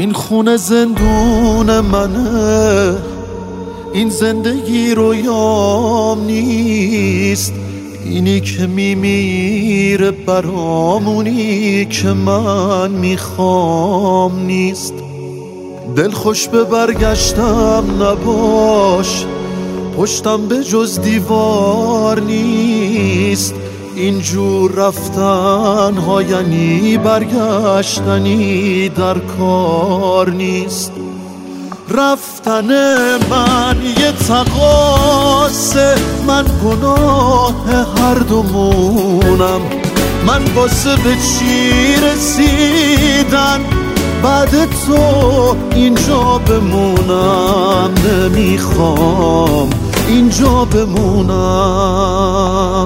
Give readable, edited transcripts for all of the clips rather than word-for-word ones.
این خونه زندون منه، این زندگی رویام نیست. اینی که میمیره برامونی که من میخوام نیست. دل خوش به برگشتم نباش، پشتم به جز دیوار نیست. اینجور رفتن ها یعنی برگشتنی در کار نیست. رفتن من یه تقاصه، من گناه هر دومونم. من واسه به چی رسیدن بعد تو اینجا بمونم. نمیخوام اینجا بمونم.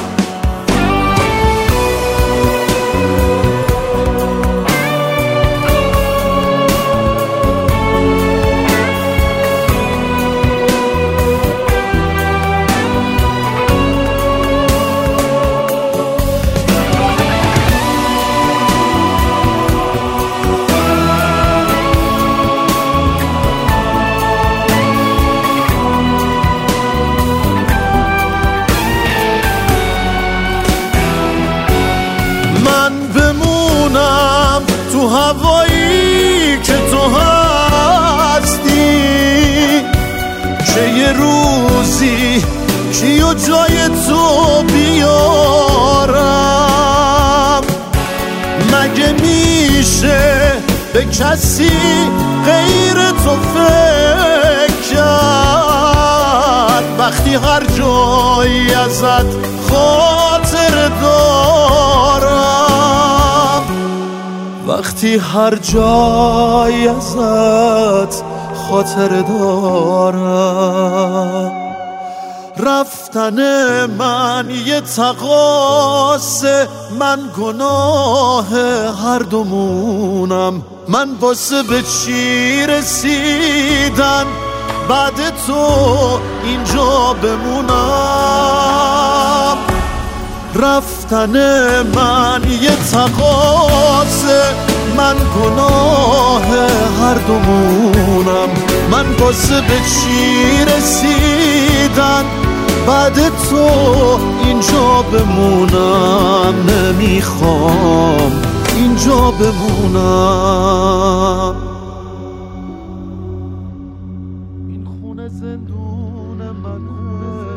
تو هوایی که تو هستی، چه یه روزی کیو جای تو بیارم. مگه میشه به کسی غیر تو فکر کرد وقتی هر جایی ازت خاطر دارم. وقتی هر جایی ازت خاطر دارم. رفتن من یه تقاصه، من گناه هر دومونم. من واسه به چی رسیدن بعد تو اینجا بمونم. رفتن من یه تقاصه، من گناه هر دومونم. من واسه به چی رسیدن بعد تو اینجا بمونم. نمیخوام اینجا بمونم. این خونه زندون منه،